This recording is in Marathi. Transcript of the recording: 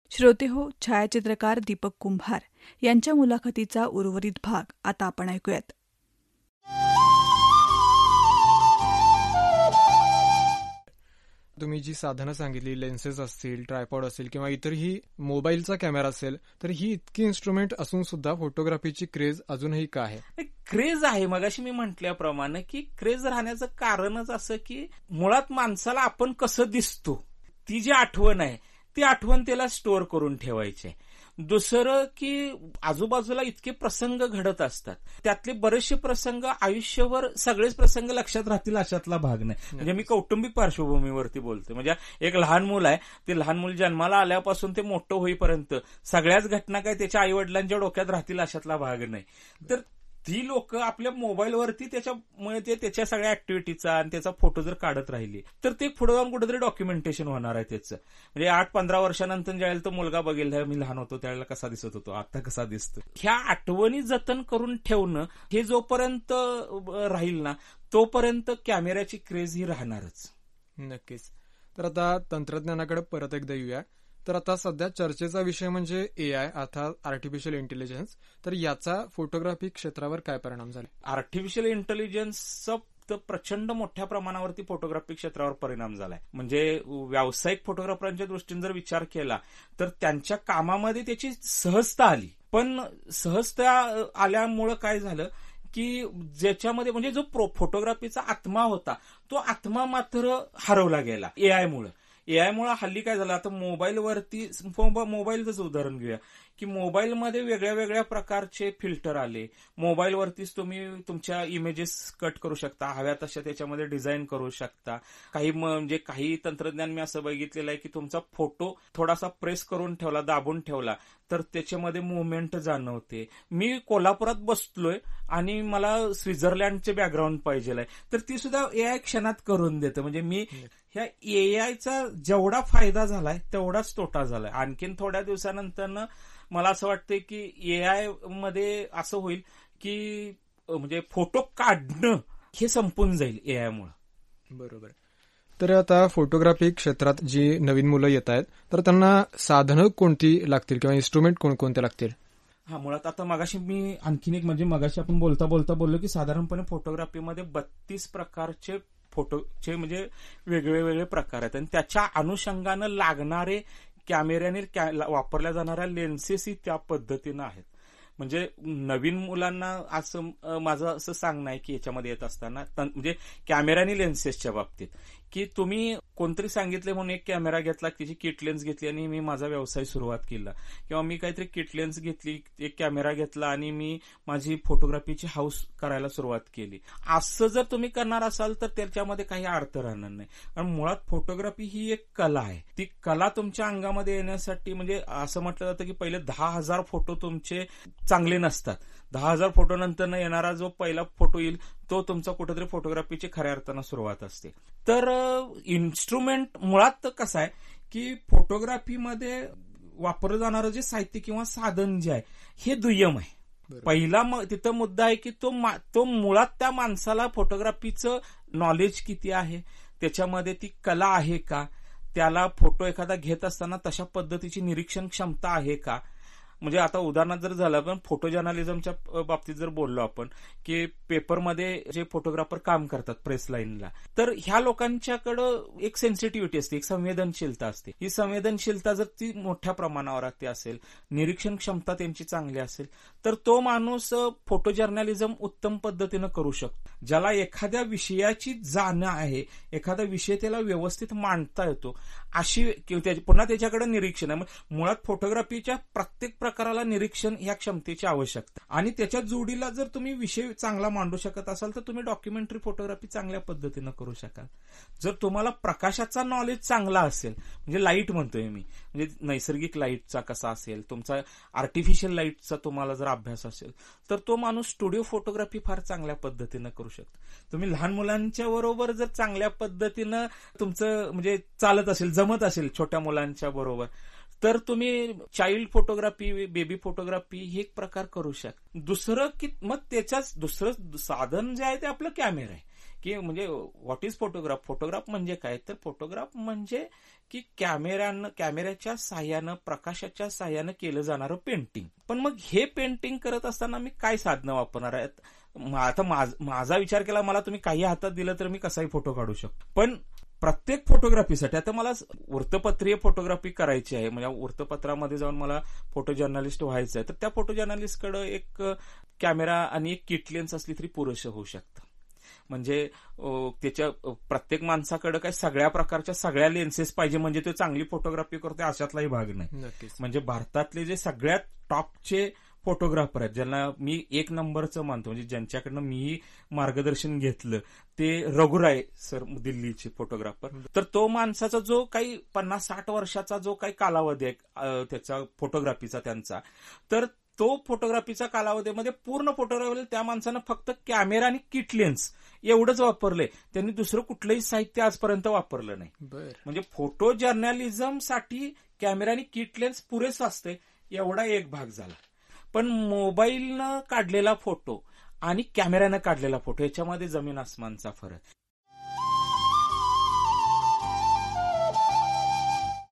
श्रोते हो, छायाचित्रकार दीपक कुंभार यांच्या मुलाखतीचा उर्वरित भाग आता आपण ऐकूयात. तुम्ही जी साधनं सांगितली, लेन्सेस असतील, ट्रायपॉड असेल किंवा इतरही मोबाईलचा कॅमेरा असेल, तर ही इतकी इन्स्ट्रुमेंट असून सुद्धा फोटोग्राफीची क्रेज अजूनही का आहे? क्रेज आहे. मगाशी मी म्हटल्याप्रमाणे की क्रेज राहण्याचं कारणच असं की मुळात माणसाला आपण कसं दिसतो ती जी आठवण आहे ती आठवण त्याला स्टोअर करून ठेवायची आहे. दुसरं की आजूबाजूला इतके प्रसंग घडत असतात, त्यातले बरेचसे प्रसंग आयुष्यभर सगळेच प्रसंग लक्षात राहतील अशातला भाग नाही. म्हणजे मी कौटुंबिक पार्श्वभूमीवरती बोलतो. म्हणजे एक लहान मूल आहे, ते लहान मूल जन्माला आल्यापासून ते मोठं होईपर्यंत सगळ्याच घटना काय त्याच्या आई वडिलांच्या डोक्यात राहतील अशातला भाग नाही. तर ती लोक आपल्या मोबाईलवरती त्याच्यामुळे ते त्याच्या सगळ्या ऍक्टिव्हिटीचा आणि त्याचा फोटो जर काढत राहिली तर ते पुढे जाऊन कुठेतरी डॉक्युमेंटेशन होणार आहे त्याचं. म्हणजे 8-15 वर्षानंतर ज्यावेळेला तो मुलगा बघेल, मी लहान होतो त्यावेळेला कसा दिसत होतो, आता कसा दिसतो, ह्या आठवणी जतन करून ठेवणं हे जोपर्यंत राहील ना तोपर्यंत कॅमेऱ्याची क्रेज ही राहणारच. नक्कीच. तर आता तंत्रज्ञानाकडे परत एकदा येऊया. तर आता सध्या चर्चेचा विषय म्हणजे AI अर्थात आर्टिफिशियल इंटेलिजन्स. तर याचा फोटोग्राफी क्षेत्रावर काय परिणाम झाला? आर्टिफिशियल इंटेलिजन्सचा प्रचंड मोठ्या प्रमाणावरती फोटोग्राफी क्षेत्रावर परिणाम झालाय. म्हणजे व्यावसायिक फोटोग्राफरांच्या दृष्टीने जर विचार केला तर त्यांच्या कामामध्ये त्याची सहजता आली. पण सहजता आल्यामुळं काय झालं की ज्याच्यामध्ये म्हणजे जो फोटोग्राफीचा आत्मा होता तो आत्मा मात्र हरवला गेला एआयमुळे. एआयमुळे हल्ली काय झालं, आता मोबाईलचंच उदाहरण घेऊया की मोबाईलमध्ये वेगळ्या वेगळ्या प्रकारचे फिल्टर आले. मोबाईलवरतीच तुम्ही तुमच्या इमेजेस कट करू शकता, हव्या तशा त्याच्यामध्ये डिझाईन करू शकता. काही तंत्रज्ञान मी असं बघितलेलं आहे की तुमचा फोटो थोडासा प्रेस करून ठेवला, दाबून ठेवला तर त्याच्यामध्ये मुवमेंट जाणवते. मी कोल्हापुरात बसलोय आणि मला स्वित्झर्लंडचे बॅकग्राऊंड पाहिजे आहे तर ती सुद्धा एआय क्षणात करून देतं. म्हणजे मी ह्या एआयचा जेवढा फायदा झालाय तेवढाच तोटा झालाय. आणखीन थोड्या दिवसानंतर मला असं वाटतंय की एआय मध्ये असं होईल की म्हणजे फोटो काढणं हे संपून जाईल एआयमुळे. बरोबर. तर आता फोटोग्राफी क्षेत्रात जी नवीन मुलं येत आहेत तर त्यांना साधनं कोणती लागतील किंवा इन्स्ट्रुमेंट कोणकोणते लागतील? मुळात आता मगाशी मी आणखीन एक म्हणजे मगाशी आपण बोलता बोललो की साधारणपणे फोटोग्राफीमध्ये 32 प्रकारचे फोटोचे म्हणजे वेगवेगळे प्रकार आहेत आणि त्याच्या अनुषंगानं लागणारे कॅमेऱ्याने वापरल्या जाणाऱ्या लेन्सेसही त्या पद्धतीनं आहेत. म्हणजे नवीन मुलांना असं माझं असं सांगणं आहे की याच्यामध्ये येत असताना म्हणजे कॅमेरा आणि लेन्सेसच्या बाबतीत की तुम्ही कोणतरी सांगितले म्हणून एक कॅमेरा घेतला, त्याची किट लेन्स घेतली आणि मी माझा व्यवसाय सुरुवात केला, किंवा मी काहीतरी किट लेन्स घेतली, एक कॅमेरा घेतला आणि मी माझी फोटोग्राफीची हाऊस करायला सुरुवात केली, असं जर तुम्ही करणार असाल तर त्याच्यामध्ये काही अर्थ राहणार नाही. कारण मुळात फोटोग्राफी ही एक कला आहे. ती कला तुमच्या अंगामध्ये येण्यासाठी म्हणजे असं म्हटलं जातं की पहिले 10,000 फोटो तुमचे चांगले नसतात. 10,000 फोटो नंतर येणारा जो पहिला फोटो येईल तो तुमचा कुठेतरी फोटोग्राफीची खऱ्या अर्थानं सुरुवात असते. तर इन्स्ट्रुमेंट मुळात कसं आहे की फोटोग्राफीमध्ये वापरलं जाणारं जे साहित्य किंवा साधन जे आहे हे दुय्यम आहे. पहिला तिथं मुद्दा आहे की तो मुळात त्या माणसाला फोटोग्राफीचं नॉलेज किती आहे, त्याच्यामध्ये ती कला आहे का, त्याला फोटो एखादा घेत असताना तशा पद्धतीची निरीक्षण क्षमता आहे का. म्हणजे आता उदाहरणार्थ जर झालं पण फोटो जर्नलिझमच्या बाबतीत जर बोललो आपण की पेपरमध्ये जे फोटोग्राफर काम करतात प्रेस लाईनला, तर ह्या लोकांच्याकडं एक सेन्सिटिव्हिटी असते, एक संवेदनशीलता असते. ही संवेदनशीलता जर ती मोठ्या प्रमाणावर असेल, निरीक्षण क्षमता त्यांची चांगली असेल तर तो माणूस फोटो जर्नलिझम उत्तम पद्धतीनं करू शकतो. ज्याला एखाद्या विषयाची जाण आहे, एखादा विषय त्याला व्यवस्थित मांडता येतो, अशी पुन्हा त्याच्याकडे निरीक्षण आहे. मुळात फोटोग्राफीच्या प्रत्येक प्रकाराला निरीक्षण ह्या क्षमतेची आवश्यकता, आणि त्याच्या जोडीला जर तुम्ही विषय चांगला मांडू शकत असाल तर तुम्ही डॉक्युमेंटरी फोटोग्राफी चांगल्या पद्धतीनं करू शकाल. जर तुम्हाला प्रकाशाचा नॉलेज चांगला असेल, म्हणजे लाईट म्हणतोय मी, म्हणजे नैसर्गिक लाईटचा कसा असेल, तुमचा आर्टिफिशियल लाईटचा तुम्हाला जर अभ्यास असेल तर तो माणूस स्टुडिओ फोटोग्राफी फार चांगल्या पद्धतीनं करू शकतो. तुम्ही लहान मुलांच्या बरोबर जर चांगल्या पद्धतीनं तुमचं म्हणजे चालत असेल, जमत असेल छोट्या मुलांच्या बरोबर, तर तुम्ही चाइल्ड फोटोग्राफी, बेबी फोटोग्राफी हे एक प्रकार करू शकता. दुसरं की मग त्याच्याच दुसरं साधन जे आहे ते आपलं कॅमेरा आहे की म्हणजे व्हॉट इज फोटोग्राफ. फोटोग्राफ म्हणजे काय, तर फोटोग्राफ म्हणजे की कॅमेऱ्याच्या साह्यानं, प्रकाशाच्या साह्यानं केलं जाणारं पेंटिंग. पण मग हे पेंटिंग करत असताना मी काय साधनं वापरणार आहेत. आता माझा विचार केला, मला तुम्ही काही हातात दिलं तर मी कसाही फोटो काढू शकतो. पण प्रत्येक फोटोग्राफीसाठी आता मला वृत्तपत्रीय फोटोग्राफी करायची आहे, म्हणजे वृत्तपत्रामध्ये जाऊन मला फोटो जर्नलिस्ट व्हायचं आहे, तर त्या फोटो जर्नलिस्टकडे एक कॅमेरा आणि एक किट लेन्स असली तरी पुरेसं होऊ शकतं. म्हणजे त्याच्या प्रत्येक माणसाकडे काय सगळ्या प्रकारच्या सगळ्या लेन्सेस पाहिजे म्हणजे तो चांगली फोटोग्राफी करतोय अशातलाही भाग नाही. म्हणजे भारतातले जे सगळ्यात टॉपचे फोटोग्राफर आहेत, ज्यांना मी एक नंबरचं मानतो, म्हणजे ज्यांच्याकडनं मी मार्गदर्शन घेतलं, ते रघुराय सर दिल्लीचे फोटोग्राफर. तर तो माणसाचा जो काही 50-60 वर्षाचा जो काही कालावधी आहे त्याचा फोटोग्राफीचा त्यांचा, तर तो फोटोग्राफीच्या कालावधीमध्ये पूर्ण फोटोग्राफी त्या माणसानं फक्त कॅमेरा आणि किट लेन्स एवढंच वापरलंय. त्यांनी दुसरं कुठलंही साहित्य आजपर्यंत वापरलं नाही. म्हणजे फोटो जर्नलिझमसाठी कॅमेरा आणि किट लेन्स पुरेसं असते, एवढा एक भाग झाला. पण मोबाईलनं काढलेला फोटो आणि कॅमेऱ्यानं काढलेला फोटो याच्यामध्ये जमीन आसमानचा फरक.